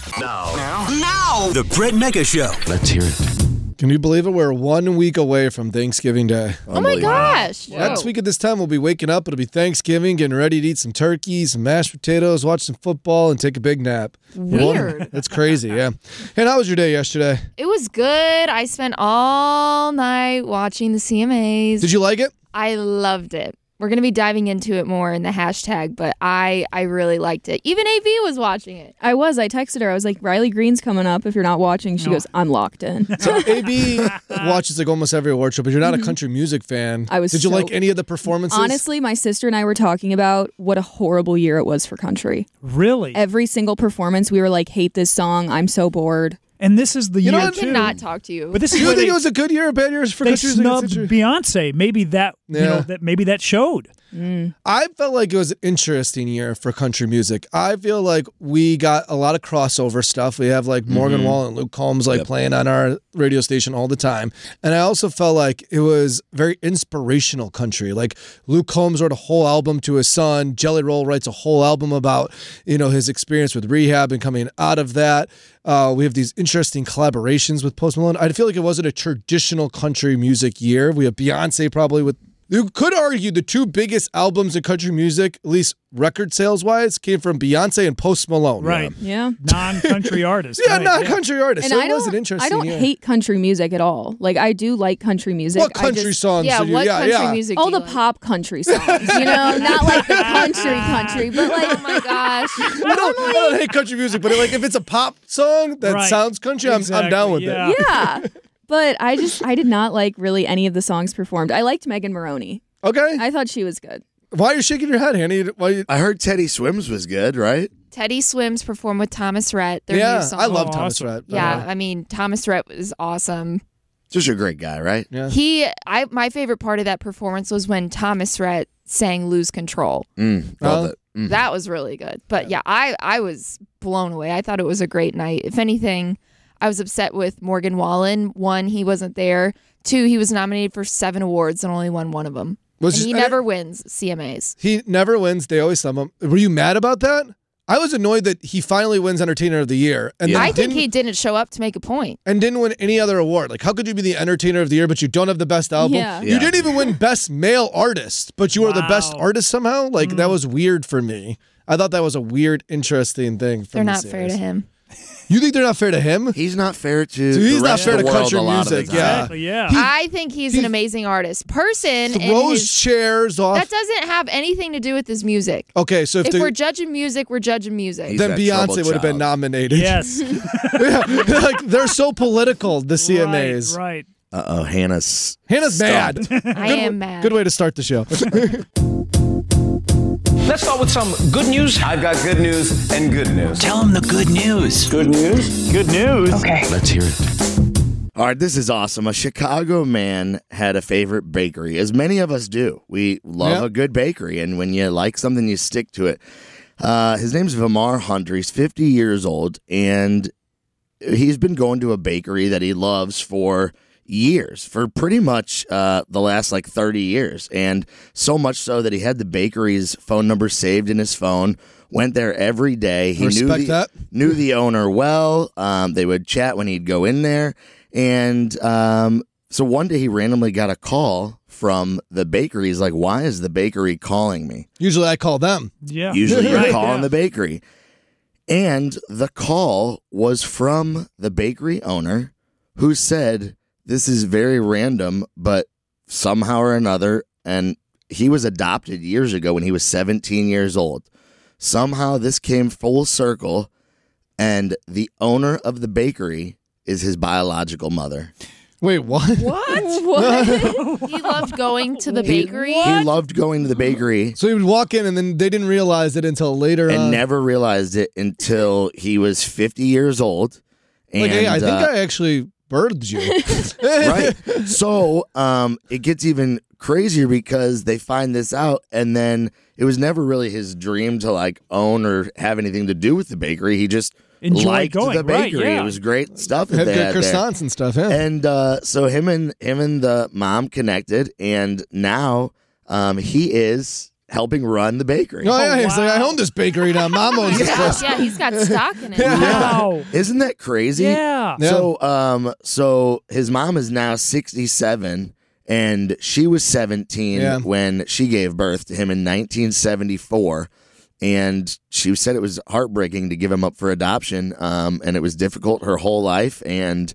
Now. The Brett Mega Show. Let's hear it. Can you believe it? We're 1 week away from Thanksgiving Day. Oh my gosh. Next week at this time, we'll be waking up. It'll be Thanksgiving, getting ready to eat some turkey, some mashed potatoes, watch some football, and take a big nap. Weird. That's crazy, yeah. And how was your day yesterday? It was good. I spent all night watching the CMAs. Did you like it? I loved it. We're going to be diving into it more in the hashtag, but I really liked it. Even AV was watching it. I texted her. I was like, Riley Green's coming up if you're not watching. She goes, I'm locked in. So AB watches like almost every award show, but you're not a country music fan. Did you like any of the performances? Honestly, my sister and I were talking about what a horrible year it was for country. Really? Every single performance, we were like, hate this song. I'm so bored. And this is the year, I too. cannot talk to you. But this Do is you where think it was a good year or bad year for they country music? snubbed Beyonce. Maybe that, maybe that showed. I felt like it was an interesting year for country music. I feel like we got a lot of crossover stuff. We have like Morgan Wallen and Luke Combs playing on our radio station all the time. And I also felt like it was very inspirational country. Like Luke Combs wrote a whole album to his son. Jelly Roll writes a whole album about, his experience with rehab and coming out of that. We have these interesting collaborations with Post Malone. I feel like it wasn't a traditional country music year. We have Beyonce probably with... You could argue the two biggest albums in country music, at least record sales-wise, came from Beyonce and Post Malone. Right. Yeah. Non-country artists. Yeah, non-country artists. And so it was an interesting I don't year. hate country music at all. Like, I do like country music. What country songs Yeah, did you... what country music All do you the like? pop country songs, not like the country, but like... Oh my gosh. I don't hate country music, but if it's a pop song that sounds country, I'm down with it. Yeah. But I did not like really any of the songs performed. I liked Megan Maroney. Okay. I thought she was good. Why are you shaking your head, Hanny? I heard Teddy Swims was good, right? Teddy Swims performed with Thomas Rhett. Their new song. I love Thomas Rhett. Yeah, I mean, Thomas Rhett was awesome. Just a great guy, right? Yeah. My favorite part of that performance was when Thomas Rhett sang Lose Control. Love it. That was really good. But yeah, I was blown away. I thought it was a great night. If anything, I was upset with Morgan Wallen. 1, he wasn't there. 2, he was nominated for 7 awards and only won 1 of them. And he never wins CMAs. He never wins. They always sub him. Were you mad about that? I was annoyed that he finally wins Entertainer of the Year. And I think he didn't show up to make a point. And didn't win any other award. Like, how could you be the Entertainer of the Year, but you don't have the best album? Yeah. You didn't even win Best Male Artist, but you are the best artist somehow? Like, that was weird for me. I thought that was a weird, interesting thing. They're not fair to him. You think they're not fair to him? He's not fair to he's the not rest fair of to the world country a lot of the music. time. Yeah. Exactly, yeah. I think he's an amazing artist. Person. Throws chairs off. That doesn't have anything to do with his music. Okay, so if we're judging music, we're judging music. Then Beyonce would have been nominated. Yes. Like, they're so political, the CMAs. Right. Uh-oh, Hannah's mad. I am mad. Good way to start the show. Let's start with some good news. I've got good news and good news. Tell them the good news. Good news? Good news. Okay. Let's hear it. All right, this is awesome. A Chicago man had a favorite bakery, as many of us do. We love a good bakery, and when you like something, you stick to it. His name's Vamar Hunter. He's 50 years old, and he's been going to a bakery that he loves for years, for pretty much the last 30 years, and so much so that he had the bakery's phone number saved in his phone, went there every day. He knew the owner well. They would chat when he'd go in there, and so one day he randomly got a call from the bakery. He's like, why is the bakery calling me? Usually I call them. Yeah. Usually you're calling the bakery. And the call was from the bakery owner, who said, this is very random, but somehow or another, and he was adopted years ago when he was 17 years old. Somehow this came full circle, and the owner of the bakery is his biological mother. Wait, what? What? He loved going to the bakery? He loved going to the bakery. So he would walk in, and then they didn't realize it until later And on. never realized it until he was 50 years old. And, hey, I think I actually birthed you. Right. So it gets even crazier because they find this out, and then it was never really his dream to own or have anything to do with the bakery. He just liked the bakery. It was great stuff that Had they good had there. croissants and stuff, yeah. And so him and the mom connected, and now he is helping run the bakery. Oh, yeah, he's wow. like, I own this bakery now. Mom owns this place. Yeah, he's got stock in it. Wow. Isn't that crazy? Yeah. So his mom is now 67, and she was 17 when she gave birth to him in 1974. And she said it was heartbreaking to give him up for adoption, and it was difficult her whole life. And,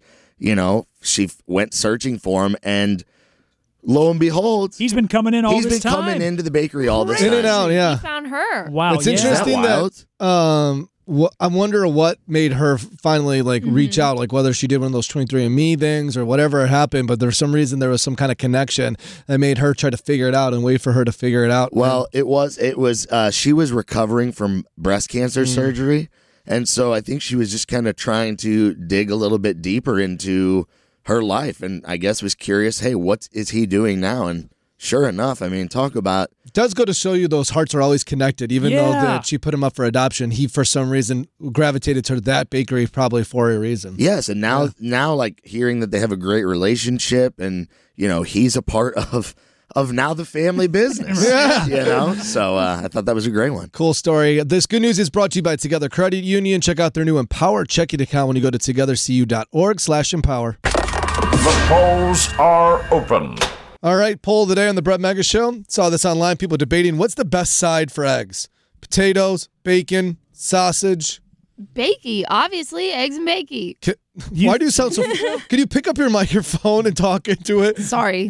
she went searching for him, and lo and behold, He's been coming in all this time. He's been coming into the bakery all this In time. and out, yeah. He found her. Wow. It's yeah. interesting Isn't that that I wonder what made her finally reach out, like whether she did one of those 23andMe things or whatever happened, but there's some reason there was some kind of connection that made her try to figure it out and wait for her to figure it out. Well, it was she was recovering from breast cancer surgery, and so I think she was just kind of trying to dig a little bit deeper into her life, and I guess was curious, hey, what is he doing now? And sure enough, I mean, talk about it does go to show you those hearts are always connected, even though Yeah. that she put him up for adoption. He, for some reason, gravitated to that bakery probably for a reason. yes, and now like hearing that they have a great relationship, and he's a part of now the family business. Yeah. So I thought that was a great one. Cool story. This good news is brought to you by Together Credit Union. Check out their new Empower checking account when you go to togethercu.org/empower. The polls are open. All right, poll of the day on the Brett Mega Show. Saw this online. People debating what's the best side for eggs: potatoes, bacon, sausage. Bakey, obviously, eggs and bakey. Why do you sound so? Can you pick up your microphone and talk into it? Sorry.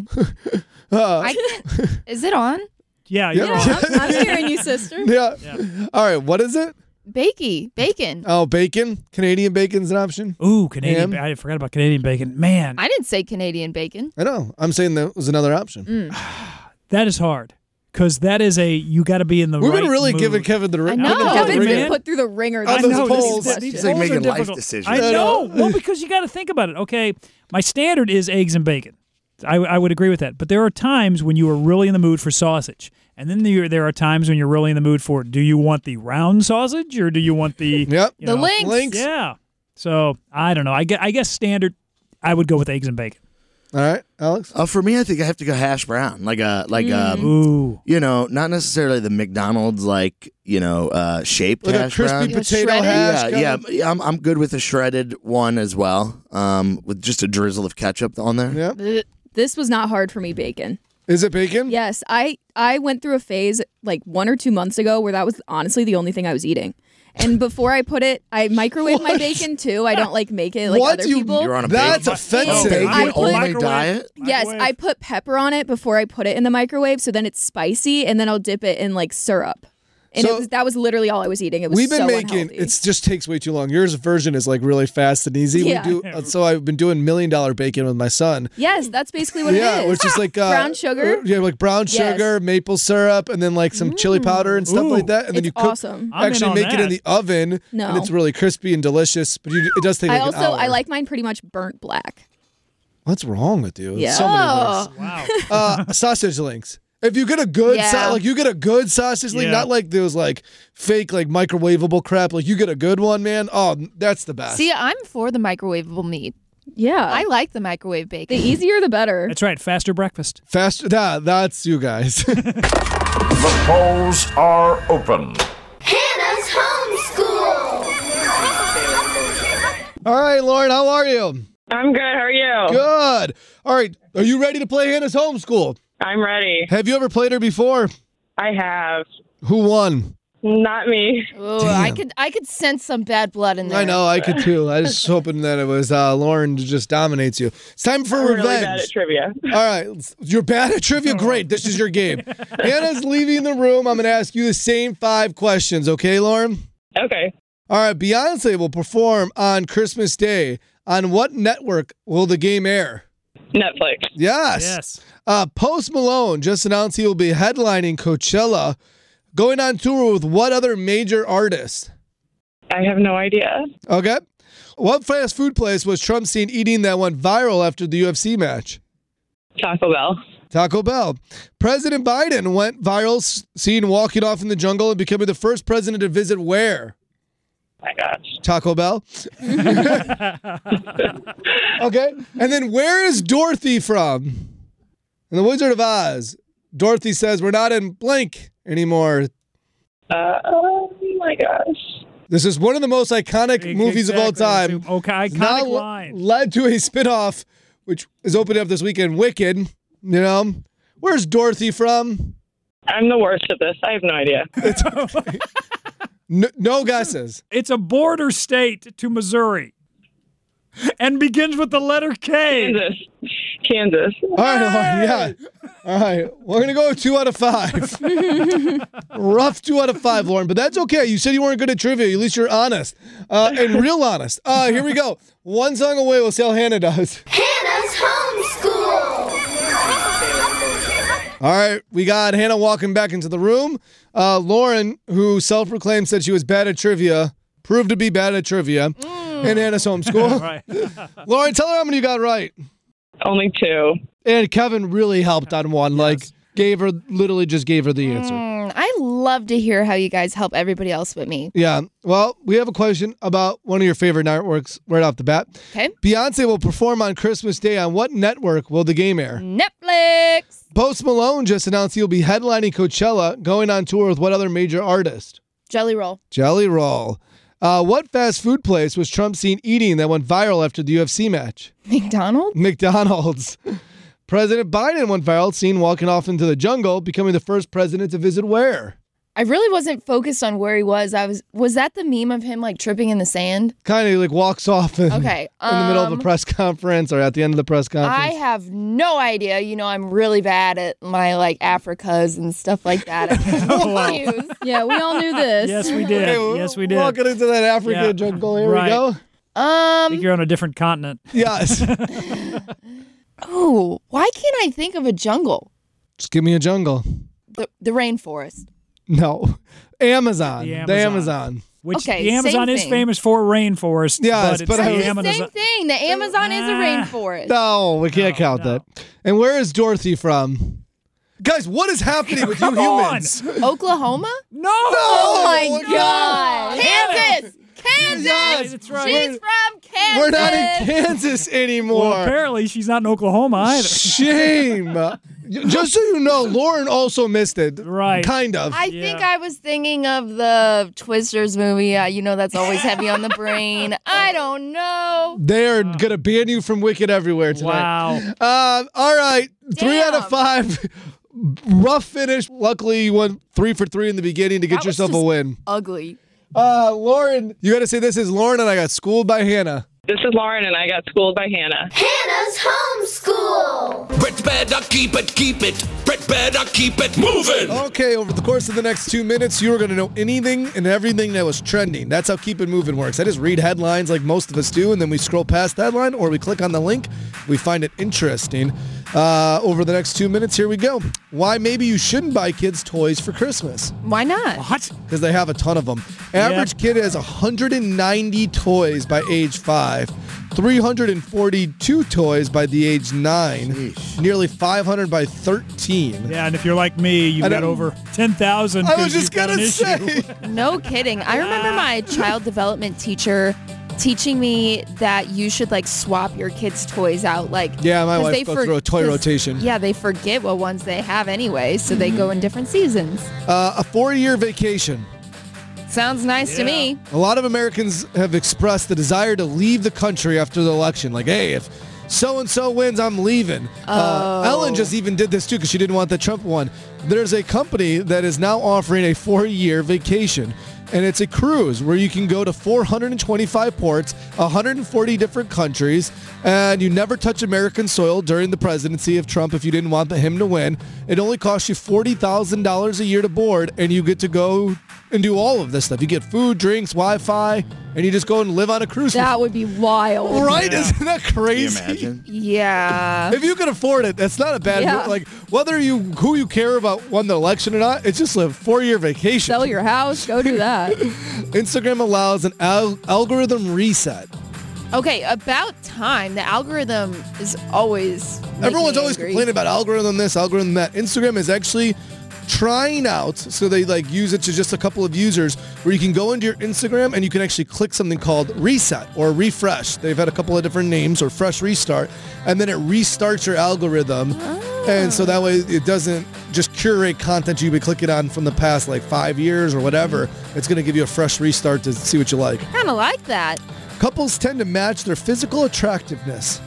I can't. Is it on? Yeah. Yeah. You're on. I'm hearing you, sister. Yeah. All right, what is it? Bakey, bacon. Oh, bacon. Canadian bacon's an option. Ooh, Canadian. Ham? I forgot about Canadian bacon. Man, I didn't say Canadian bacon. I know. I'm saying that was another option. that is hard because that is you got to be in the We've right been really mood. giving Kevin the ring. I know. putting him through the Kevin's ringer. been man. put through the ringer. I This know, whole this is- question. He's like Polls are making life difficult. decisions. I know. Well, because you got to think about it. Okay, my standard is eggs and bacon. I would agree with that. But there are times when you are really in the mood for sausage. And then there are times when you're really in the mood for, do you want the round sausage or do you want the Yep. you The know, links. Yeah. So I don't know. I guess standard, I would go with eggs and bacon. All right, Alex. For me, I think I have to go hash brown, Ooh. not necessarily the McDonald's shaped Like a hash crispy brown. potato shredded? hash. Yeah. I'm good with a shredded one as well, with just a drizzle of ketchup on there. Yeah. Blech. This was not hard for me, bacon. Is it bacon? Yes, I went through a phase like 1 or 2 months ago where that was honestly the only thing I was eating. And before I put it, I microwave my bacon too. I don't make it like What? other You- people. You're on a That's bacon, offensive. bacon I put- only Microwave. diet. Yes, I put pepper on it before I put it in the microwave, so then it's spicy, and then I'll dip it in syrup. And So- that was literally all I was eating. It was We've been so making unhealthy. it just takes way too long. Yours version is really fast and easy. Yeah. So I've been doing $1 Million Bacon with my son. Yes, that's basically what Yeah, it is. which is like Brown sugar? Yeah, like brown Yes. sugar, maple syrup, and then some chili powder and stuff Ooh. like that. And then It's you cook. awesome. I'm in Actually, on make it in that. the oven, No. and it's really crispy and delicious. But it does take. I Like an also hour. I like mine pretty much burnt black. What's wrong with you? Yeah. So many Oh. Wow. sausage links. If you get a good Yeah. you get a good sausage link, Yeah. not like those fake microwavable crap. You get a good one, man. Oh, that's the best. See, I'm for the microwavable meat. Yeah. I like the microwave the bacon. easier the better. That's right. Faster breakfast. Faster. That's you guys. The polls are open. Hannah's homeschool. All right, Lauren, how are you? I'm good. How are you? Good. All right, are you ready to play Hannah's Homeschool? I'm ready. Have you ever played her before? I have. Who won? Not me. Oh, I could sense some bad blood in there. I know, I could too. I was just hoping that it was Lauren just dominates you. It's time for I'm revenge. really bad at trivia. All right, you're bad at trivia? Great, this is your game. Hannah's leaving the room. I'm going to ask you the same 5 questions, okay, Lauren? Okay. All right, Beyonce will perform on Christmas Day. On what network will the game air? Netflix. Yes. Post Malone just announced he will be headlining Coachella, going on tour with what other major artist? I have no idea. Okay. What fast food place was Trump seen eating that went viral after the UFC match? Taco Bell. Taco Bell. President Biden went viral seen walking off in the jungle and becoming the first president to visit where? My gosh. Taco Bell. Okay. And then where is Dorothy from? In The Wizard of Oz, Dorothy says, we're not in blank anymore. Oh my gosh. This is one of the most iconic movies of all time. Okay, iconic Now line. led to a spinoff, which is opening up this weekend, Wicked. You know? Where's Dorothy from? I'm the worst at this. I have no idea. No guesses. It's a border state to Missouri and begins with the letter K. Kansas. All right, Lauren, yeah. All right, we're going to go 2 out of 5. Rough 2 out of 5, Lauren, but that's okay. You said you weren't good at trivia. At least you're honest and real honest. Here we go. One song away. We'll see how Hannah does. Hannah's homeschool. All right, we got Hannah walking back into the room. Lauren, who self-proclaimed said she was bad at trivia, proved to be bad at trivia in Hannah's homeschool. Right. Lauren, tell her how many you got right. Only 2. And Kevin really helped on one. Like, literally just gave her the answer. I love to hear how you guys help everybody else but me. Yeah. Well, we have a question about one of your favorite networks right off the bat. Okay. Beyonce will perform on Christmas Day. On what network will the game air? Netflix. Post Malone just announced he'll be headlining Coachella, going on tour with what other major artist? Jelly Roll. Jelly Roll. What fast food place was Trump seen eating that went viral after the UFC match? McDonald's. President Biden went viral, seen walking off into the jungle, becoming the first president to visit where? I really wasn't focused on where he was. Was that the meme of him like tripping in the sand? Kind of like walks off in the middle of a press conference or at the end of the press conference. I have no idea. You know, I'm really bad at my like Africas and stuff like that. Yeah, we all knew this. Yes, we did. Okay, Yes, we did. Walking into that Africa jungle. Here we go. I think you're on a different continent. Yes. Oh, why can't I think of a jungle? Just give me a jungle. The rainforest. No. Amazon. The The Amazon. Which Okay, the Amazon same is thing. famous for rainforest. Yes, but but it's I the was- Amazon. Same thing. The Amazon is a rainforest. No, we can't count that. And where is Dorothy from? Guys, what is happening with you Come on. humans? Oklahoma? No! Oh my God! Kansas! Yes, that's right. She's from Kansas. We're not in Kansas anymore. Well, apparently she's not in Oklahoma either. Shame. Just so you know, Lauren also missed it. Right. Kind of. I think I was thinking of the Twisters movie. You know, that's always heavy on the brain. I don't know. They're going to ban you from Wicked everywhere tonight. Wow. All right. 3 out of Damn. 5. Rough finish. Luckily, you went 3 for 3 in the beginning to get That was yourself a just win. Ugly. Lauren, you got to say this is Lauren and I got schooled by Hannah. This is Lauren, and I got schooled by Hannah. Hannah's homeschool. Brett better keep it. Brett better keep it moving. Okay, over the course of the next 2 minutes, you are going to know anything and everything that was trending. That's how Keep It Moving works. I just read headlines like most of us do, and then we scroll past the headline, or we click on the link. We find it interesting. Over the next 2 minutes, here we go. Why maybe you shouldn't buy kids toys for Christmas. Why not? What? Because they have a ton of them. Average kid has 190 toys by age 5. 342 toys by the age 9. Nearly 500 by 13. Yeah, and if you're like me, you've got over 10,000. I was just going to say. No kidding. I remember my child development teacher teaching me that you should like swap your kids' toys out. Like, Yeah, my 'cause wife they goes through a toy 'cause, rotation. Yeah, they forget what ones they have anyway, so they go in different seasons. A 4-year vacation. Sounds nice to me. A lot of Americans have expressed the desire to leave the country after the election. Like, hey, if so-and-so wins, I'm leaving. Ellen just even did this too because she didn't want the Trump one. There's a company that is now offering a 4-year vacation. And it's a cruise where you can go to 425 ports, 140 different countries, and you never touch American soil during the presidency of Trump if you didn't want him to win. It only costs you $40,000 a year to board, and you get to go and do all of this stuff. You get food, drinks, Wi-Fi, and you just go and live on a cruise. That would be wild. Right? Isn't that crazy? Can you imagine? Yeah. If you can afford it, that's not a bad Yeah. move. Like, whether who you care about won the election or not, it's just a 4-year vacation. Sell your house, go do that. Instagram allows an algorithm reset. Okay, about time. The algorithm is always making Everyone's me always angry. complaining about algorithm this, algorithm that. Instagram is actually trying out, so they like use it to just a couple of users, where you can go into your Instagram and you can actually click something called reset or refresh. They've had a couple of different names, or fresh restart, and then it restarts your algorithm. And so that way it doesn't just curate content you've been clicking on from the past like 5 years or whatever. It's going to give you a fresh restart to see what you like. Kind of like that. Couples tend to match their physical attractiveness.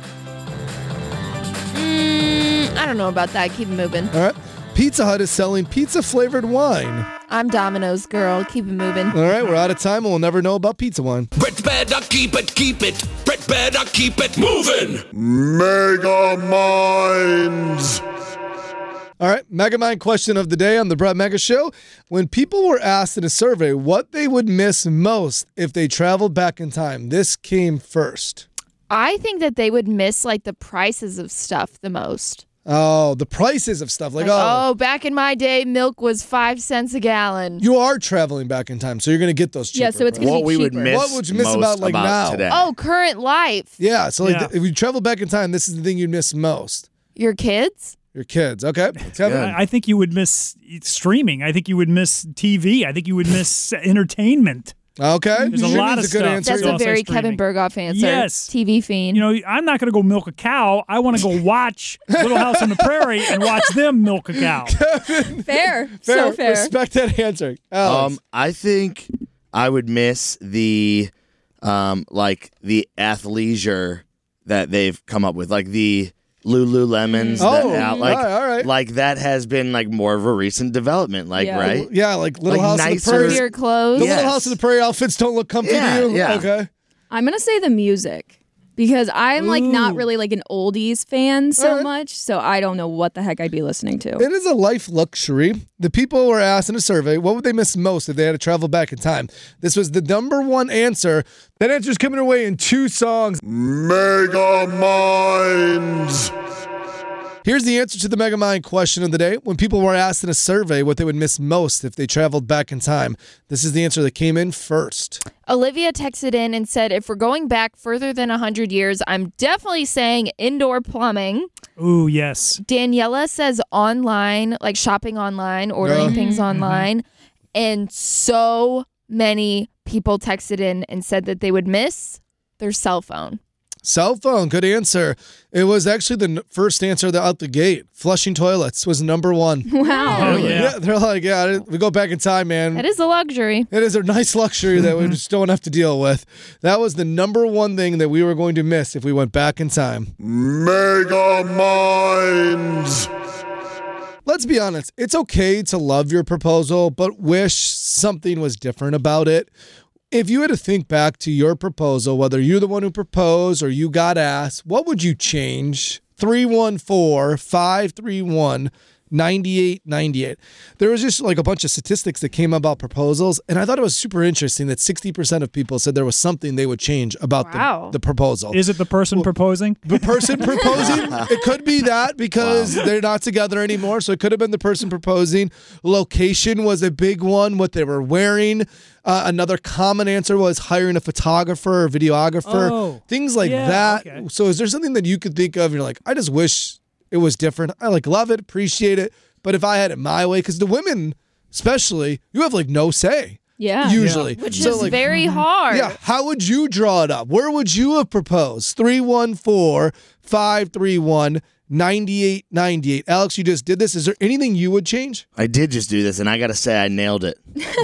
I don't know about that. Keep it moving. All right. Pizza Hut is selling pizza-flavored wine. I'm Domino's girl. Keep it moving. All right, we're out of time and we'll never know about pizza wine. Brett better keep it, keep it. Brett better keep it moving. Mega Minds. All right, Megamind question of the day on the Brett Mega Show. When people were asked in a survey what they would miss most if they traveled back in time, this came first. I think that they would miss like the prices of stuff the most. Oh, the prices of stuff. Like, back in my day, milk was 5 cents a gallon. You are traveling back in time, so you're going to get those cheaper. Yeah, so it's going to be What we would cheaper. miss, What would you miss most about, like, now? today. Oh, current life. Yeah, so like Yeah. if you travel back in time, this is the thing you'd miss most. Your kids? Your kids, okay? Kevin? I think you would miss streaming. I think you would miss TV. I think you would miss entertainment. Okay. There's a lot of That's a good stuff. answer. That's So a I'll say very streaming. Kevin Berghoff answer. Yes. TV fiend. You know, I'm not going to go milk a cow. I want to go watch Little House on the Prairie and watch them milk a cow. Fair. So fair. Respect that answer. Alex. I think I would miss the like the athleisure that they've come up with, like the Lululemons. Oh, that like, all right. like that has been like more of a recent development, like Yeah. right? Yeah, like Little Like House nicer- on the Prairie. Your clothes. The Yes. Little House on the Prairie outfits don't look comfy Yeah, to you? yeah. Okay. I'm going to say the music. Because I'm like not Ooh. really like an oldies fan so Alright. much, so I don't know what the heck I'd be listening to. It is a life luxury. The people were asked in a survey, what would they miss most if they had to travel back in time? This was the number one answer. That answer is coming away in 2 songs. Mega Minds. Here's the answer to the Megamind question of the day. When people were asked in a survey what they would miss most if they traveled back in time, this is the answer that came in first. Olivia texted in and said, if we're going back further than 100 years, I'm definitely saying indoor plumbing. Ooh, yes. Daniela says online, like shopping online, ordering things online. And so many people texted in and said that they would miss their cell phone. Cell phone, good answer. It was actually the first answer out the gate. Flushing toilets was number 1. Wow. Oh, yeah. They're like, we go back in time, man. That is a luxury. It is a nice luxury that we just don't have to deal with. That was the number 1 thing that we were going to miss if we went back in time. Mega Minds. Let's be honest. It's okay to love your proposal, but wish something was different about it. If you had to think back to your proposal, whether you're the one who proposed or you got asked, what would you change? 314-531-9898. There was just like a bunch of statistics that came about proposals, and I thought it was super interesting that 60% of people said there was something they would change about the proposal. Is it the person proposing? The person proposing, it could be that because they're not together anymore. So it could have been the person proposing. Location was a big one, what they were wearing. Another common answer was hiring a photographer or videographer, Oh, things like yeah, that. okay. So is there something that you could think of? And you're like, I just wish it was different. I like love it, appreciate it. But if I had it my way, because the women, especially, you have like no say. Yeah. Usually. Which So, is like, very hard. yeah, how would you draw it up? Where would you have proposed? 314-531-9898. Alex, you just did this. Is there anything you would change? I did just do this, and I got to say I nailed it.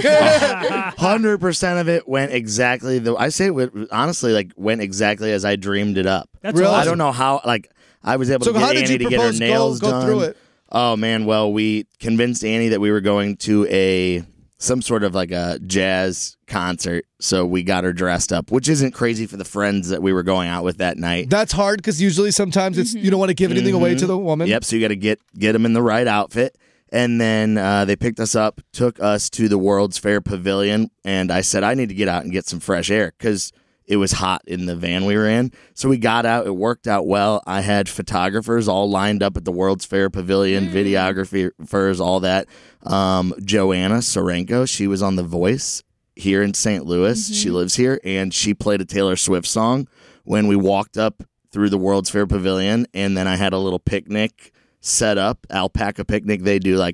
100% of it went exactly honestly went exactly as I dreamed it up. That's Really? awesome. I don't know how, like, I was able So to how get did you Annie to get her propose? nails Go done. through it. Oh man, well, we convinced Annie that we were going to some sort of like a jazz concert, so we got her dressed up, which isn't crazy for the friends that we were going out with that night. That's hard because usually sometimes it's you don't want to give anything away to the woman. Yep, so you got to get them in the right outfit. And then they picked us up, took us to the World's Fair Pavilion, and I said I need to get out and get some fresh air because it was hot in the van we were in. So we got out. It worked out well. I had photographers all lined up at the World's Fair Pavilion, videographers, all that. Joanna Sorenko, she was on The Voice here in St. Louis. She lives here, and she played a Taylor Swift song when we walked up through the World's Fair Pavilion. And then I had a little picnic set up, alpaca picnic they do like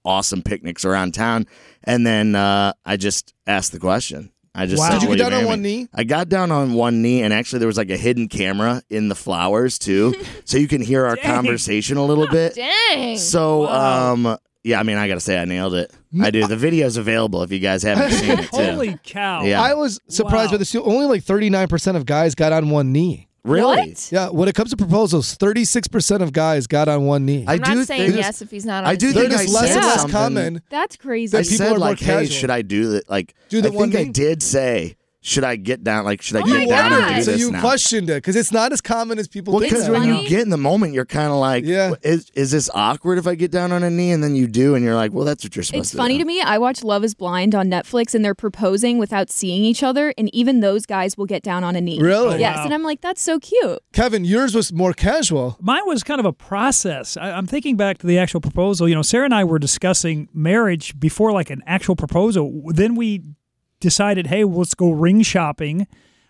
awesome picnics around town. And then I just asked the question. I just said, Did you "Will get down on marry one me?" knee? I got down on one knee, and actually there was like a hidden camera in the flowers too, so you can hear our conversation a little bit. Dang. So, yeah, I mean, I gotta say, I nailed it. I do. The video's available if you guys haven't seen it too. Holy cow. Yeah. I was surprised by this. Only like 39% of guys got on one knee. Really? What? Yeah, when it comes to proposals, 36% of guys got on one knee. I'm not saying think- yes if he's not on I his do knee. They're think I just less said and less something. common. That's crazy. I people said are more like, hey, casual. should I do that? Like, Do the I one think I knee? did say, should I get down? Like, should I Oh get my down and God. do So this you now? questioned it because it's not as common as people Well, think. because that when way. you get in the moment, you're kind of like, Yeah. is this awkward if I get down on a knee? And then you do, and you're like, well, that's what you're supposed It's to funny do. to me. I watch Love is Blind on Netflix and they're proposing without seeing each other. And even those guys will get down on a knee. Really? Yes. Wow. And I'm like, that's so cute. Kevin, yours was more casual. Mine was kind of a process. I'm thinking back to the actual proposal. You know, Sarah and I were discussing marriage before like an actual proposal. Then we decided, hey, let's go ring shopping.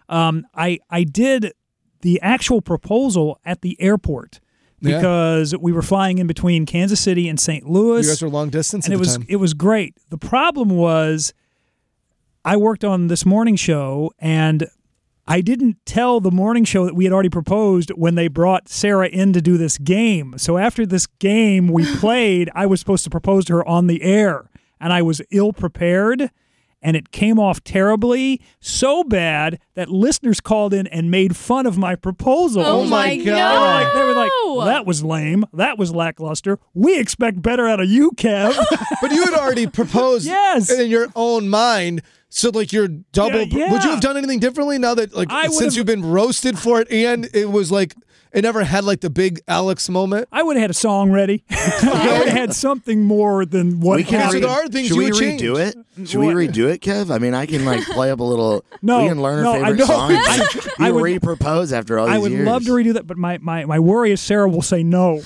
I did the actual proposal at the airport Yeah. because we were flying in between Kansas City and St. Louis. You guys were long distance and at it the was time. it was great. The problem was I worked on this morning show and I didn't tell the morning show that we had already proposed when they brought Sarah in to do this game. So after this game we played, I was supposed to propose to her on the air, and I was ill prepared. And it came off terribly, so bad that listeners called in and made fun of my proposal. Oh my God. They were like, well, that was lame. That was lackluster. We expect better out of you, Kev. But you had already proposed Yes. in your own mind. So, like, you're double. Yeah. Would you have done anything differently now that, like, I since would've- you've been roasted for it and it was like, it never had, like, the big Alex moment? I would have had a song ready. I would have had something more than what We can Okay, so re- there are things Should you we would change. redo it? Should we redo it, Kev? I mean, I can like play up a little. No, we can learn no, our I favorite know. songs. I You would- re-propose after all these I would years. love to redo that, but my worry is Sarah will say no.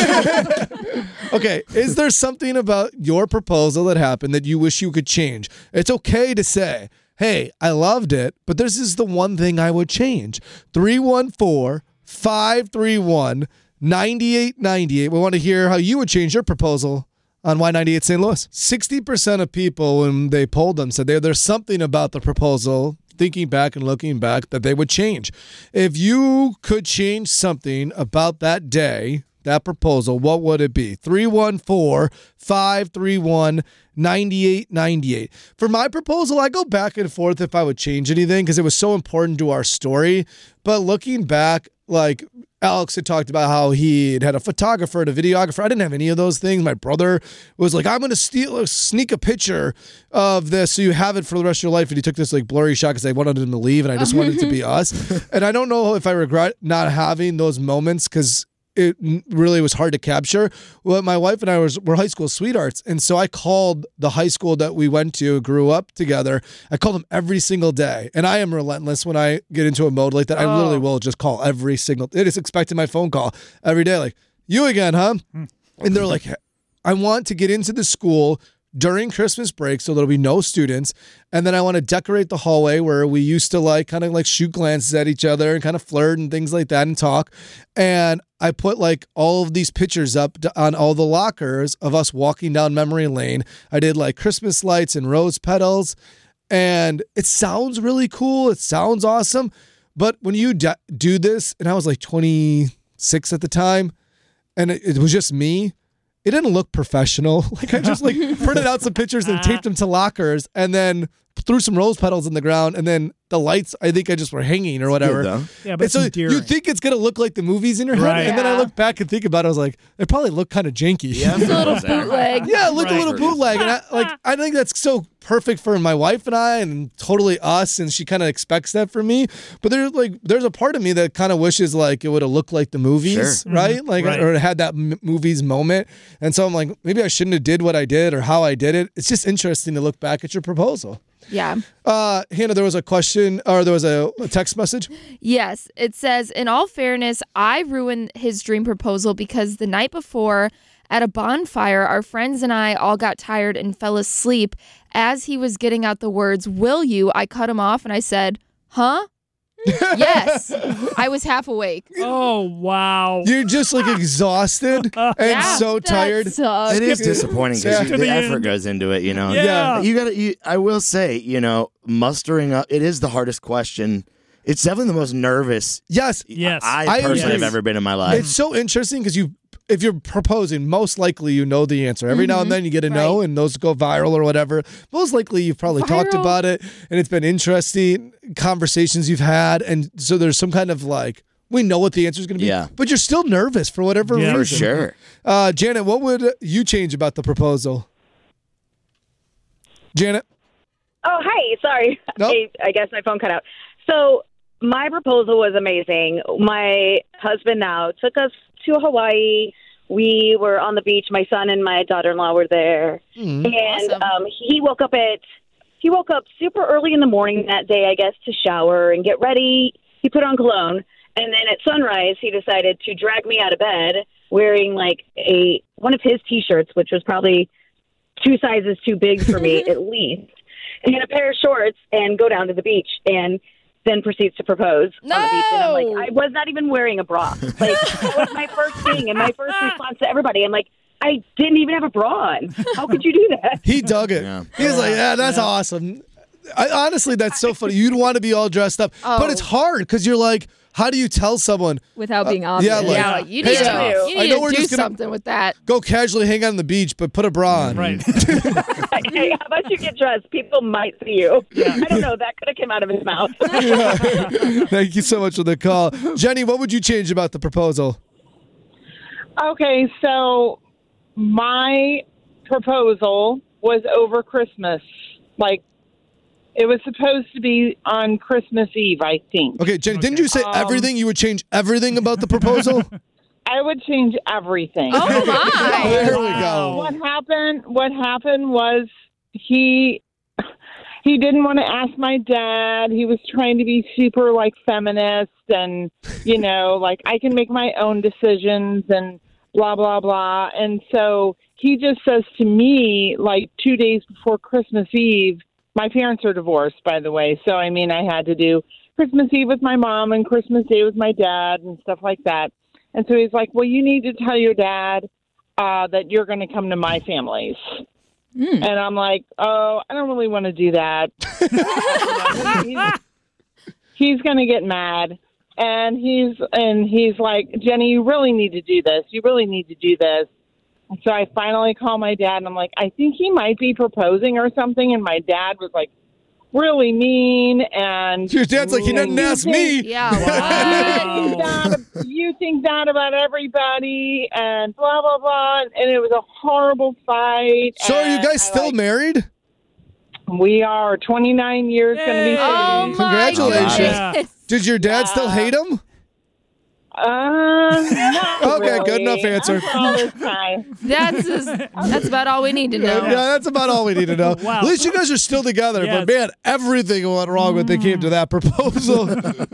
Okay, is there something about your proposal that happened that you wish you could change? It's okay to say, hey, I loved it, but this is the one thing I would change. 314-531-9898. We want to hear how you would change your proposal on Y98 St. Louis. 60% of people, when they polled them, said there's something about the proposal, thinking back and looking back, that they would change. If you could change something about that day, that proposal, what would it be? 314-531-9898. For my proposal, I go back and forth if I would change anything because it was so important to our story. But looking back, like Alex had talked about how he had a photographer and a videographer. I didn't have any of those things. My brother was like, I'm going to sneak a picture of this so you have it for the rest of your life. And he took this like blurry shot because I wanted him to leave and I just wanted it to be us. And I don't know if I regret not having those moments because it really was hard to capture. Well, my wife and I were high school sweethearts. And so I called the high school that we went to, grew up together. I called them every single day. And I am relentless when I get into a mode like that. I literally will just call every single, it is expecting my phone call every day. Like, you again, huh? And they're like, I want to get into the school during Christmas break so there'll be no students. And then I want to decorate the hallway where we used to like kind of like shoot glances at each other and kind of flirt and things like that and talk. And I put like all of these pictures up on all the lockers of us walking down memory lane. I did like Christmas lights and rose petals. And it sounds really cool. It sounds awesome. But when you do this, and I was like 26 at the time, and it was just me, it didn't look professional. Like I just like printed out some pictures and taped them to lockers and then threw some rose petals in the ground and then the lights, I think I just were hanging or whatever. Good, though. Yeah, but And so it's endearing. you think it's going to look like the movies in your head. Right. And then I Yeah. look back and think about it. I was like, it probably looked kind of janky. Yeah, It's a little bootleg. Yeah, it looked a Right. little bootleg. And I think that's so perfect for my wife and I and totally us. And she kind of expects that from me. But there's a part of me that kind of wishes like it would have looked like the movies, Sure. right? Like, Right. or it had that movies moment. And so I'm like, maybe I shouldn't have did what I did or how I did it. It's just interesting to look back at your proposal. Yeah. Hannah, there was a question or there was a text message. Yes. It says, in all fairness, I ruined his dream proposal because the night before at a bonfire, our friends and I all got tired and fell asleep. As he was getting out the words, will you? I cut him off and I said, huh? Yes, I was half awake. Oh, wow. You're just like exhausted and Yeah. so tired. Sucks. It is disappointing Yeah. because To the the effort end. goes into it, you know. Yeah. I will say, mustering up, it is the hardest question. It's definitely the most nervous Yes. Yes. I personally agree. have ever been in my life. It's so interesting because if you're proposing, most likely you know the answer. Every now and then you get a no, and those go viral or whatever. Most likely you've probably talked Viral? about it, and it's been interesting conversations you've had, and so there's some kind of like, we know what the answer is going to be, Yeah. but you're still nervous for whatever Yeah. reason. For sure. Janet, what would you change about the proposal? Janet? Oh, hi. Sorry. Nope. I guess my phone cut out. So my proposal was amazing. My husband now took us to Hawaii. We were on the beach. My son and my daughter-in-law were there. And Awesome. he woke up super early in the morning that day, I guess, to shower and get ready. He put on cologne. And then at sunrise, he decided to drag me out of bed wearing like one of his T-shirts, which was probably 2 sizes too big for me at least, and a pair of shorts, and go down to the beach, and then proceeds to propose on the beach. And I'm like, I was not even wearing a bra. Like, that was my first thing and my first response to everybody. I'm like, I didn't even have a bra on. How could you do that? He dug it. Yeah. He was like, yeah, that's awesome. Honestly, that's so funny. You'd want to be all dressed up, but it's hard because you're like, how do you tell someone Without being obvious. yeah, like, Yeah, you hey, need I to, you know need we're to do just gonna- something with that. go casually hang out on the beach, but put a bra on? Right. Hey, how about you get dressed? People might see you. I don't know. That could have come out of his mouth. Thank you so much for the call. Jenny, what would you change about the proposal? Okay, so my proposal was over Christmas. Like, it was supposed to be on Christmas Eve, I think. Okay, Jenny, didn't you say everything? You would change everything about the proposal? I would change everything. Oh my! There we go. What happened was he didn't want to ask my dad. He was trying to be super like feminist and, like I can make my own decisions and blah, blah, blah. And so he just says to me, like 2 days before Christmas Eve, my parents are divorced, by the way. So, I mean, I had to do Christmas Eve with my mom and Christmas Day with my dad and stuff like that. And so he's like, well, you need to tell your dad that you're going to come to my family's. And I'm like, oh, I don't really want to do that. He's going to get mad. And he's like, Jenny, you really need to do this. You really need to do this. And so I finally call my dad, and I'm like, I think he might be proposing or something. And my dad was like, really mean. And Your dad's like, he didn't ask me. Yeah, what? You think that about everybody, and blah, blah, blah. And it was a horrible fight. So are you guys still married? We are 29 years going to be. Oh my Congratulations. goodness. Did your dad still hate him? Not Okay, good enough really. answer. All this time. That's about all we need to know. Yeah, that's about all we need to know. Wow. At least you guys are still together. Yes. But man, everything went wrong when they came to that proposal.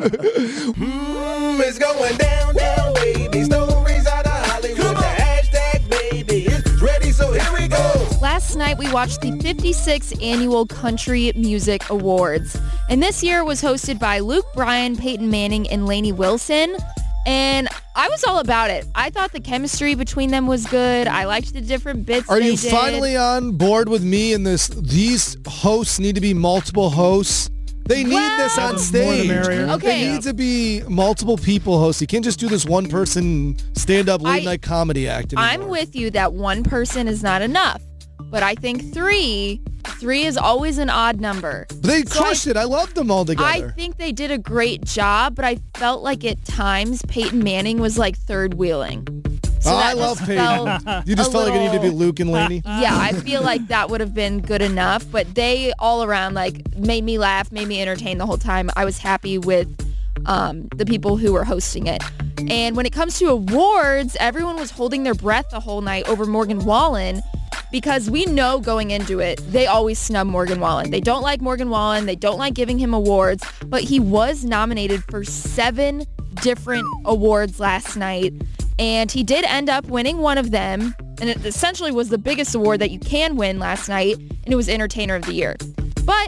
It's going down, down, baby. Stories out of Hollywood. The hashtag, baby. It's ready, so here we go. Last night we watched the 56th Annual Country Music Awards. And this year was hosted by Luke Bryan, Peyton Manning, and Lainey Wilson. And I was all about it. I thought the chemistry between them was good. I liked the different bits Are they you did. finally on board with me in this? These hosts need to be multiple hosts. They need this on More the stage. merrier. Okay. They need to be multiple people hosts. You can't just do this one person stand-up late night comedy act anymore. I'm with you that one person is not enough. But I think three is always an odd number. But they crushed it. I loved them all together. I think they did a great job, but I felt like at times Peyton Manning was like third wheeling. So I that love just Peyton. felt You just a felt like it needed to be little- Luke and Lainey. Yeah, I feel like that would have been good enough, but they all around like made me laugh, made me entertain the whole time. I was happy with the people who were hosting it. And when it comes to awards, everyone was holding their breath the whole night over Morgan Wallen because we know going into it, they always snub Morgan Wallen. They don't like Morgan Wallen. They don't like giving him awards, but he was nominated for 7 different awards last night. And he did end up winning one of them. And it essentially was the biggest award that you can win last night. And it was Entertainer of the Year. But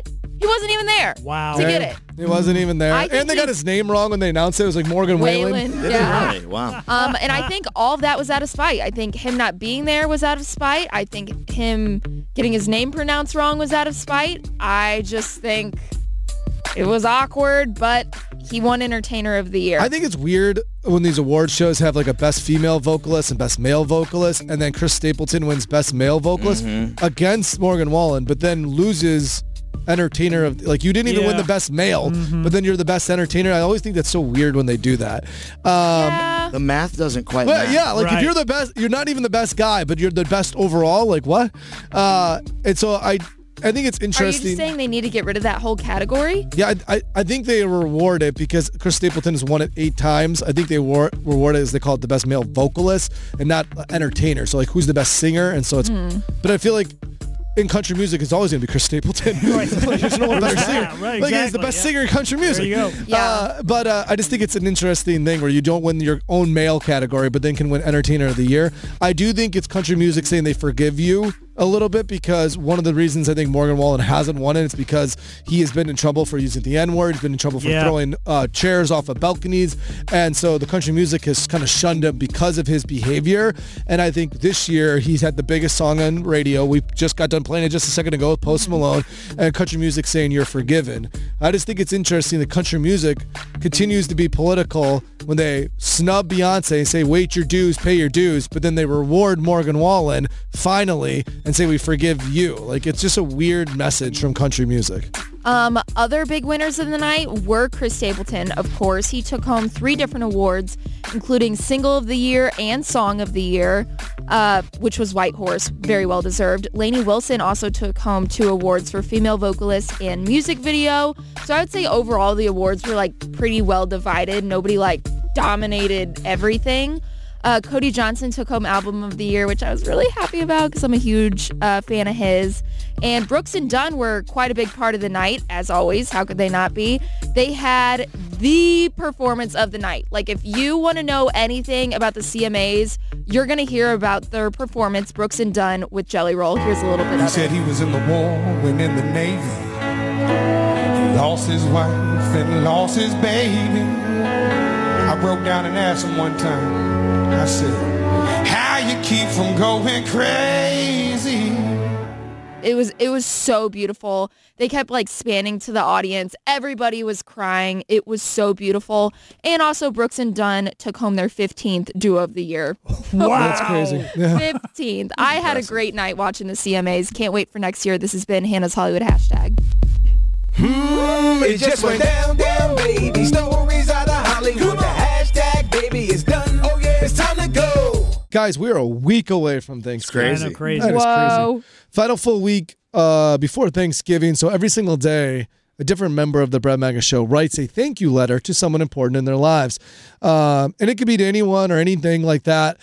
He wasn't even there. Wow. To get it. He wasn't even there. I think And they got his name wrong when they announced it. It was like Morgan Whalen. Yeah. Really? Wow. And I think all of that was out of spite. I think him not being there was out of spite. I think him getting his name pronounced wrong was out of spite. I just think it was awkward, but he won Entertainer of the Year. I think it's weird when these award shows have like a best female vocalist and best male vocalist, and then Chris Stapleton wins best male vocalist against Morgan Wallen, but then loses entertainer of, like, you didn't even win the best male, but then you're the best entertainer. I always think that's so weird when they do that. The math doesn't quite But match. yeah, like if you're the best, you're not even the best guy, but you're the best overall. Like what? And so I think it's Are you interesting. just saying they need to get rid of that whole category? Yeah, I think they reward it because Chris Stapleton has won it 8 times. I think they reward it as they call it the best male vocalist and not entertainer. So like who's the best singer? And so it's, but I feel like in country music, it's always going to be Chris Stapleton. Like, there's no one better singer. Right, Like he's the best singer in country music. There you go. But I just think it's an interesting thing where you don't win your own male category, but then can win Entertainer of the Year. I do think it's country music saying they forgive you a little bit, because one of the reasons I think Morgan Wallen hasn't won it is because he has been in trouble for using the N-word. He's been in trouble for throwing chairs off of balconies. And so the country music has kind of shunned him because of his behavior. And I think this year he's had the biggest song on radio. We just got done playing it just a second ago with Post Malone, and country music saying you're forgiven. I just think it's interesting that country music continues to be political when they snub Beyonce and say, wait your dues, pay your dues, but then they reward Morgan Wallen finally and say we forgive you. Like, it's just a weird message from country music. Other big winners of the night were Chris Stapleton, of course. He took home 3 different awards, including Single of the Year and Song of the Year, which was White Horse, very well deserved. Lainey Wilson also took home 2 awards for Female Vocalist and Music Video. So I would say overall the awards were like pretty well divided. Nobody like dominated everything. Cody Johnson took home Album of the Year, which I was really happy about because I'm a huge fan of his. And Brooks and Dunn were quite a big part of the night, as always. How could they not be? They had the performance of the night. Like, if you want to know anything about the CMAs, you're going to hear about their performance, Brooks and Dunn with Jelly Roll. Here's a little bit of it. He said he was in the war, went in the Navy. He lost his wife and lost his baby. I broke down and asked him one time, I said, how you keep from going crazy? It was so beautiful. They kept like spanning to the audience. Everybody was crying. It was so beautiful. And also Brooks and Dunn took home their 15th Duo of the Year. Wow. That's crazy. 15th. I had a great night watching the CMAs. Can't wait for next year. This has been Hannah's Hollywood Hashtag. It just went down, down, baby. Stories out of Hollywood. The hashtag, baby, is done. Oh, yeah, it's time to go. Guys, we're a week away from Thanksgiving. Crazy. Crazy. That is Whoa. crazy. Final full week before Thanksgiving. So every single day, a different member of the Brett Maga Show writes a thank you letter to someone important in their lives. And it could be to anyone or anything like that.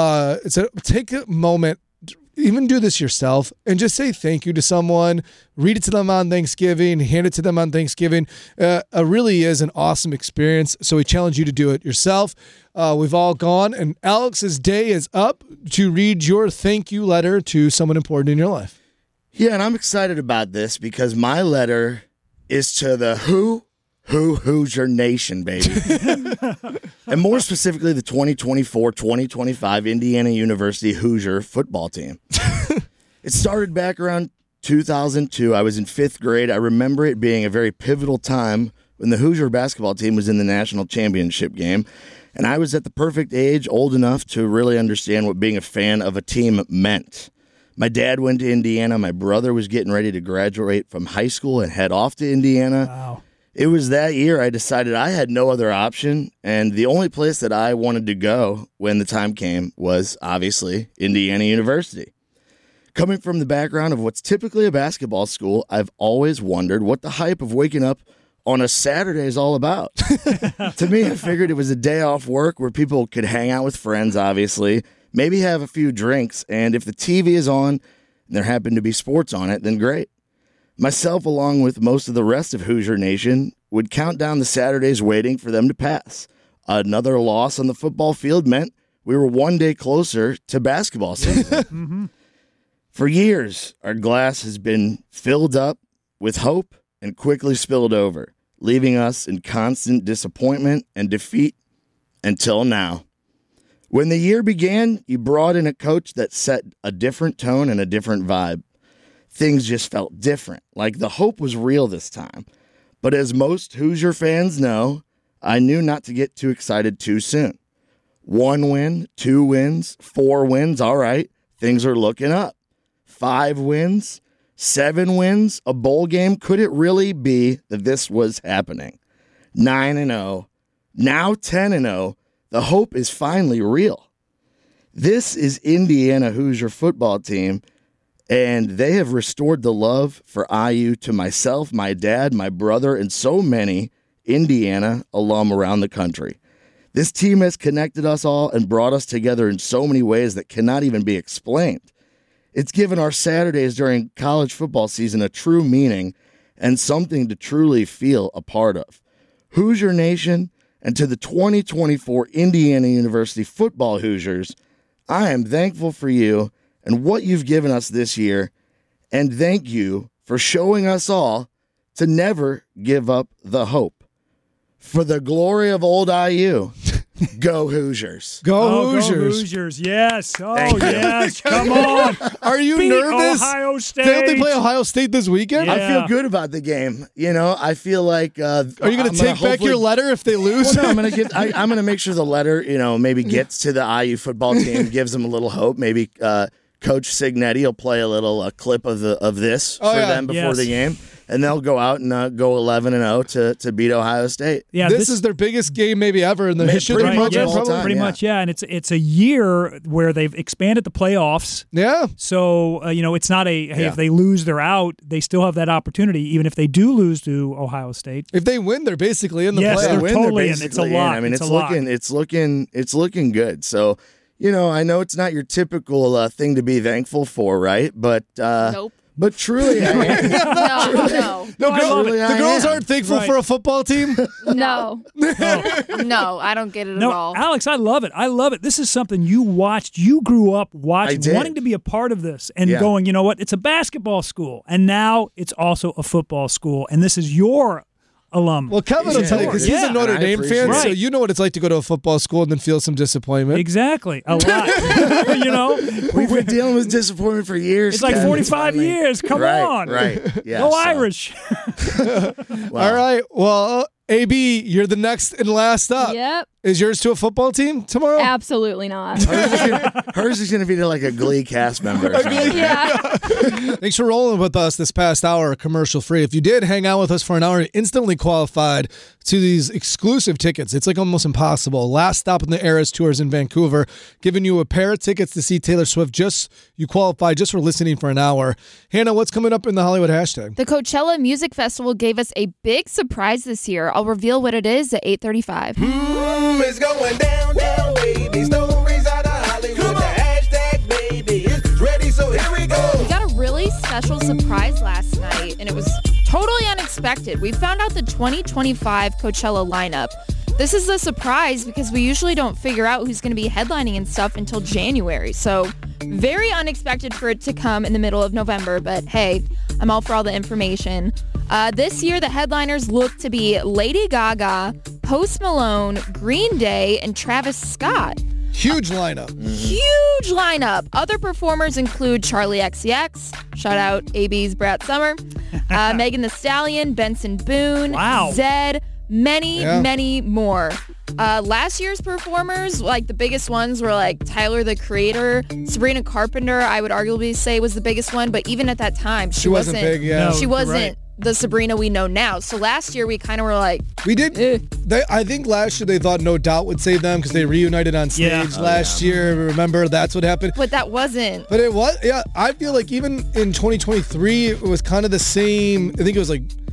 Take a moment, even do this yourself, and just say thank you to someone. Read it to them on Thanksgiving, hand it to them on Thanksgiving. It really is an awesome experience. So we challenge you to do it yourself. We've all gone, and Alex's day is up to read your thank you letter to someone important in your life. Yeah, and I'm excited about this because my letter is to the Hoosier Nation, baby. And more specifically, the 2024-2025 Indiana University Hoosier football team. It started back around 2002. I was in 5th grade. I remember it being a very pivotal time when the Hoosier basketball team was in the national championship game. And I was at the perfect age, old enough to really understand what being a fan of a team meant. My dad went to Indiana. My brother was getting ready to graduate from high school and head off to Indiana. Wow. It was that year I decided I had no other option, and the only place that I wanted to go when the time came was, obviously, Indiana University. Coming from the background of what's typically a basketball school, I've always wondered what the hype of waking up on a Saturday is all about. To me, I figured it was a day off work where people could hang out with friends, obviously, maybe have a few drinks, and if the TV is on and there happen to be sports on it, then great. Myself, along with most of the rest of Hoosier Nation, would count down the Saturdays waiting for them to pass. Another loss on the football field meant we were one day closer to basketball season. For years, our glass has been filled up with hope and quickly spilled over, leaving us in constant disappointment and defeat until now. When the year began, you brought in a coach that set a different tone and a different vibe. Things just felt different, like the hope was real this time. But as most Hoosier fans know, I knew not to get too excited too soon. 1 win, 2 wins, 4 wins, all right, things are looking up. 5 wins, 7 wins, a bowl game. Could it really be that this was happening? 9-0, now 10-0. The hope is finally real. This is Indiana Hoosier football team, and they have restored the love for IU to myself, my dad, my brother, and so many Indiana alum around the country. This team has connected us all and brought us together in so many ways that cannot even be explained. It's given our Saturdays during college football season a true meaning and something to truly feel a part of. Hoosier Nation, and to the 2024 Indiana University football Hoosiers, I am thankful for you and what you've given us this year, and thank you for showing us all to never give up the hope. For the glory of old IU, go Hoosiers. Go Hoosiers. Go Hoosiers, yes. Oh, Thank you. yes, come on. Are you Beat nervous? Ohio State. They play Ohio State this weekend? Yeah. I feel good about the game. You know, I feel like. Are you going to take back your letter if they lose? Well, no, I'm going to make sure the letter, maybe gets to the IU football team, gives them a little hope. Maybe Coach Signetti will play a little clip of this for them before the game, and they'll go out and go 11-0 to beat Ohio State. Yeah, this is their biggest game maybe ever in the history of the program. Pretty much, yeah. And it's a year where they've expanded the playoffs. Yeah. So it's not if they lose, they're out. They still have that opportunity, even if they do lose to Ohio State. If they win, they're basically in the playoffs. They're totally in. It's a lot. I mean, it's looking good. So. I know it's not your typical thing to be thankful for, right? But Nope. But truly, I am. No. The girls aren't thankful for a football team? No. No, I don't get it at all. Alex, I love it. I love it. This is something you watched. You grew up watching, wanting to be a part of this and going, you know what? It's a basketball school. And now it's also a football school. And this is your alum. Well, Kevin will tell you because he's a Notre Dame fan, so you know what it's like to go to a football school and then feel some disappointment. Exactly. A lot. We've been dealing with disappointment for years. It's like 45 years. Come on. Right. Yeah, Go Irish. All right. Well, AB, you're the next and last up. Yep. Is yours to a football team tomorrow? Absolutely not. Hers is going to be to like a Glee cast member. Yeah. Thanks for rolling with us this past hour, commercial free. If you did hang out with us for an hour, you instantly qualified to these exclusive tickets. It's like almost impossible. Last stop in the Eras Tours in Vancouver, giving you a pair of tickets to see Taylor Swift. You qualify just for listening for an hour. Hannah, what's coming up in the Hollywood hashtag? The Coachella Music Festival gave us a big surprise this year. I'll reveal what it is at 8:35. It's going down, baby. Stories out of Hollywood. The hashtag, baby, is ready, so here we go. We got a really special surprise last night, and it was totally unexpected. We found out the 2025 Coachella lineup. This is a surprise because we usually don't figure out who's going to be headlining and stuff until January. So very unexpected for it to come in the middle of November, but hey, I'm all for all the information. This year, the headliners look to be Lady Gaga, Post Malone, Green Day, and Travis Scott. Huge lineup. Huge lineup. Other performers include Charlie XCX, shout out AB's Brat Summer, Megan Thee Stallion, Benson Boone, Zedd, many more. Last year's performers, like the biggest ones were like Tyler, the Creator, Sabrina Carpenter, I would arguably say was the biggest one, but even at that time, she wasn't big, yeah. She wasn't the Sabrina we know now. So last year we kind of were like, we did. I think last year they thought No Doubt would save them because they reunited on stage last year. Remember, that's what happened. But that wasn't. But it was. Yeah, I feel like even in 2023 it was kind of the same. I think it was like,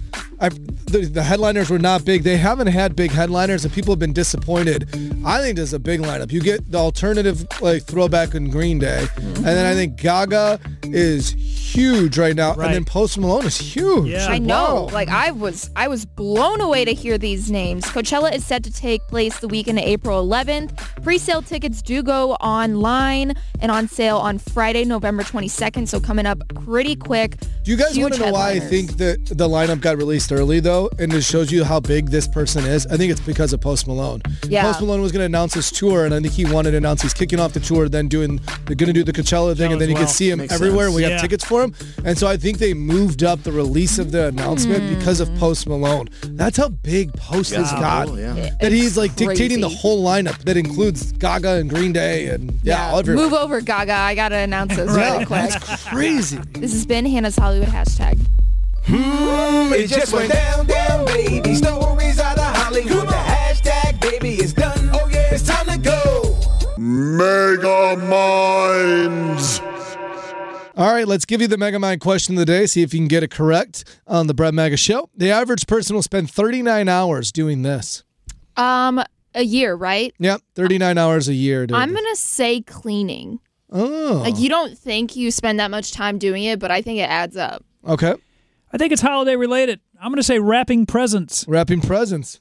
the headliners were not big. They haven't had big headliners, and people have been disappointed. I think this is a big lineup. You get the alternative like throwback in Green Day, and then I think Gaga is huge right now, and then Post Malone is huge. Yeah. I know. Wow. Like I was blown away to hear these names. Coachella is set to take place the weekend of April 11th. Pre-sale tickets do go online and on sale on Friday, November 22nd. So coming up pretty quick. Do you guys Huge want to know why I headliners. think that the lineup got released early, though, and it shows you how big this person is? I think it's because of Post Malone. Yeah. Post Malone was going to announce his tour, and I think he wanted to announce he's kicking off the tour, then they're going to do the Coachella thing, and then you can see him Makes everywhere. sense. We Yeah. have tickets for him. And so I think they moved up the release of the announcement because of Post Malone. That's how big Post has got. cool, yeah. That he's like dictating the crazy. whole lineup that includes Gaga and Green Day and everyone. Move over, Gaga. I got to announce this really quick. That's crazy. This has been Hannah's Hollywood hashtag. It just went down, down, baby. Stories out of Hollywood. The hashtag, baby, is done. Oh, yeah, it's time to go. Mega Minds. All right, let's give you the Mega Mind question of the day. See if you can get it correct on the Brett Mega Show. The average person will spend 39 hours doing this. A year, right? Yep, 39 hours a year. Dude. I'm going to say cleaning. Oh. Like, you don't think you spend that much time doing it, but I think it adds up. Okay. I think it's holiday related. I'm going to say wrapping presents. Wrapping presents.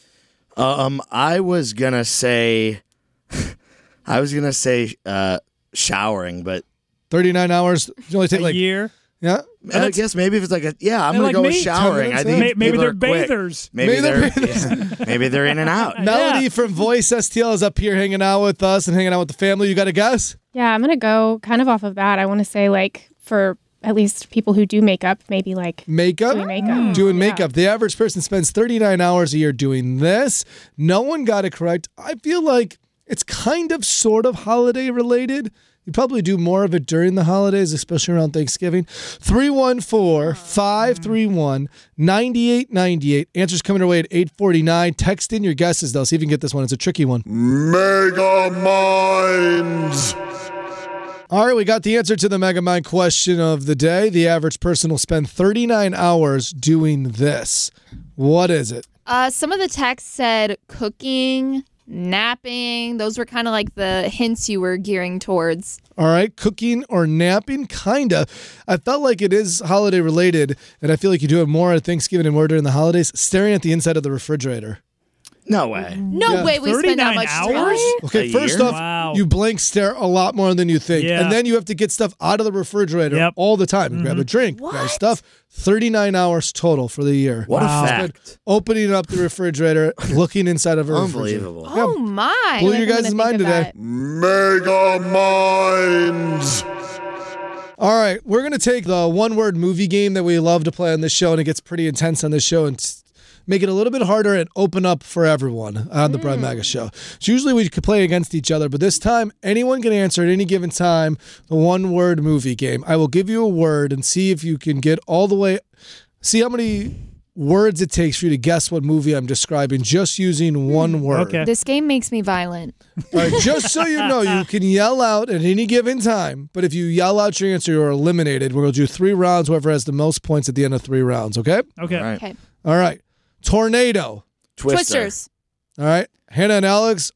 I was gonna say showering, but 39 hours. You only take A like year. Yeah. I guess maybe if it's like I'm gonna like go with me, 10 showering. I minutes, think yeah. Maybe people they're are quick. bathers. Maybe Maybe they're maybe they're in and out. Melody from Voice STL is up here hanging out with us and hanging out with the family. You got a guess? Yeah, I'm going to go kind of off of that. I want to say, like, for at least people who do makeup, maybe like Makeup? doing makeup. Doing makeup. The average person spends 39 hours a year doing this. No one got it correct. I feel like it's kind of sort of holiday related. You probably do more of it during the holidays, especially around Thanksgiving. 314-531-9898. Answers coming our way at 8:49. Text in your guesses, though. See if you can get this one. It's a tricky one. Mega Minds. All right, we got the answer to the Mega Mind question of the day. The average person will spend 39 hours doing this. What is it? Some of the text said cooking, napping. Those were kind of like the hints you were gearing towards. All right, cooking or napping, kind of. I felt like it is holiday related, and I feel like you do it more at Thanksgiving and more during the holidays, staring at the inside of the refrigerator. No way. No Yeah. way we spend that 39 much hours? time. Okay, A first year? off, Wow. you blank stare a lot more than you think. Yeah. And then you have to get stuff out of the refrigerator Yep. all the time. Grab a drink, grab stuff. 39 hours total for the year. What Wow. a fact. Opening up the refrigerator, looking inside of a refrigerator. Unbelievable. Oh my. Blew Like, your I'm guys' gonna mind think of today. that. Mega Minds. All right, we're going to take the one-word movie game that we love to play on this show, and it gets pretty intense on this show, and make it a little bit harder and open up for everyone on the Brett Maga Show. So usually we could play against each other, but this time anyone can answer at any given time the one-word movie game. I will give you a word and see if you can get all the way, see how many words it takes for you to guess what movie I'm describing just using one word. Okay. This game makes me violent. All right, just so you know, you can yell out at any given time, but if you yell out your answer, you're eliminated. We're going to do 3 rounds, whoever has the most points at the end of 3 rounds, okay? Okay. All right. Okay. All right. Tornado. Twister. Twisters. All right. Hannah and Alex,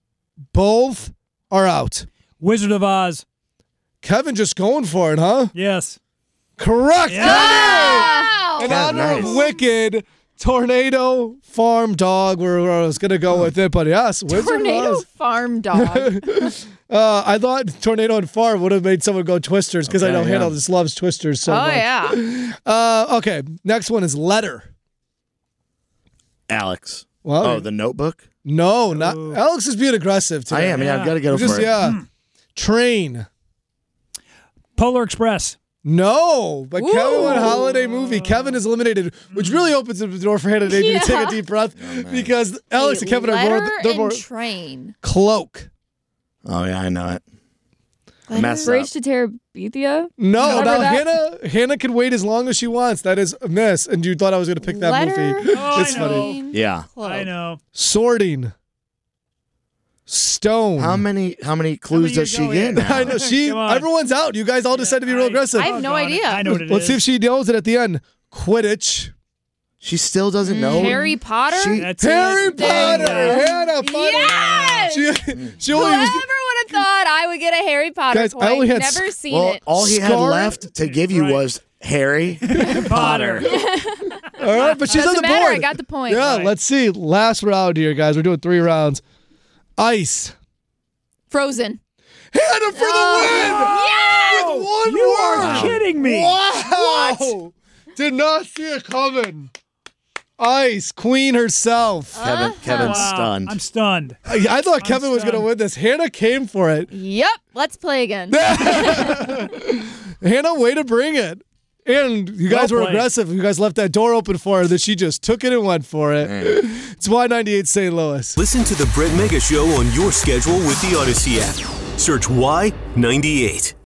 both are out. Wizard of Oz. Kevin just going for it, huh? Yes. Correct. Wow. In That's honor of nice. Wicked, Tornado Farm Dog, where I was going to go with it, but yes, Wizard Tornado of Oz. farm dog. I thought Tornado and Farm would have made someone go Twisters because I Okay, know yeah. Hannah just loves Twisters so Oh much. yeah. Okay, next one is Letter. Alex. Well, Oh, the Notebook. no, not Alex is being aggressive today. I am. Yeah, I've got to get Just over it. Train. Polar Express. No, but Kevin went holiday movie. Kevin is eliminated, which really opens the door for Hannah Davey to take a deep breath because Alex and Kevin are Letter more. They're more and train. Cloak. Oh yeah, I know it. I messed up. Bridge to Terabithia? No, Remember that? Hannah can wait as long as she wants. That is a miss, and you thought I was going to pick that Letter, movie. Oh, It's I know. funny. Yeah. Cloak. I know. Sorting. Stone. How many clues does she get now? I know she. Come on. Everyone's out. You guys all decided to be real aggressive. I have no idea. I know what it is. Let's see if she knows it at the end. Quidditch. She still doesn't know. Harry Potter? That's Harry it. Potter. Hannah Potter. Yes! She only Whoever was. would have thought I would get a Harry Potter Guys, point? I only had Never seen Well, it. all he had Scar- left to give you was Harry Potter. All right, but she's on Doesn't the matter. board. I got the point. Yeah, Right. let's see. Last round here, guys. We're doing 3 rounds. Ice. Frozen. Hannah for the win! Yes! With one You word. are kidding me. Wow! Did not see it coming. Ice, queen herself. Kevin's Wow. stunned. I'm stunned. I thought Kevin was going to stunned. win this. Hannah came for it. Yep. Let's play again. Hannah, way to bring it. And you guys Well were played. aggressive. You guys left that door open for her that she just took it and went for it. It's Y98 St. Louis. Listen to the Brett Mega Show on your schedule with the Odyssey app. Search Y98.